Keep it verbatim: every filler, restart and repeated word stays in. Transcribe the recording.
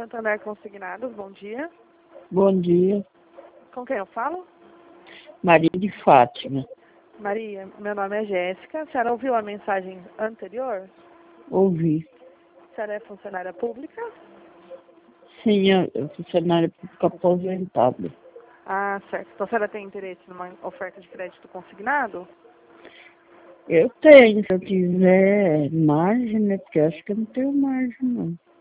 Santander Consignados, bom dia. Bom dia, Com quem eu falo? Maria de Fátima. Maria, meu nome é Jéssica. A senhora ouviu a mensagem anterior? Ouvi. A senhora é funcionária pública? Sim, eu eu sou funcionária pública aposentada. Ah, certo. Então a senhora tem interesse numa oferta de crédito consignado? Eu tenho, se eu tiver margem, né? Porque eu acho que eu não tenho margem, não.